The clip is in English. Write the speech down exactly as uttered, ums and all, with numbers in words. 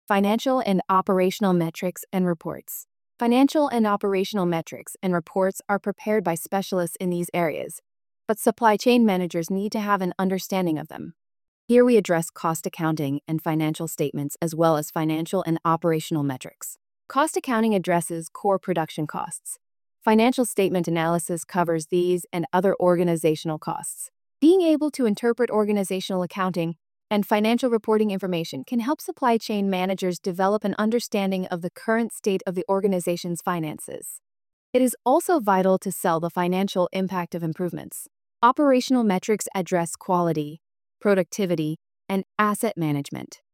Financial and operational metrics and reports. Financial and operational metrics and reports are prepared by specialists in these areas, but supply chain managers need to have an understanding of them. Here we address cost accounting and financial statements as well as financial and operational metrics. Cost accounting addresses core production costs. Financial statement analysis covers these and other organizational costs. Being able to interpret organizational accounting and financial reporting information can help supply chain managers develop an understanding of the current state of the organization's finances. It is also vital to sell the financial impact of improvements. Operational metrics address quality, productivity, and asset management.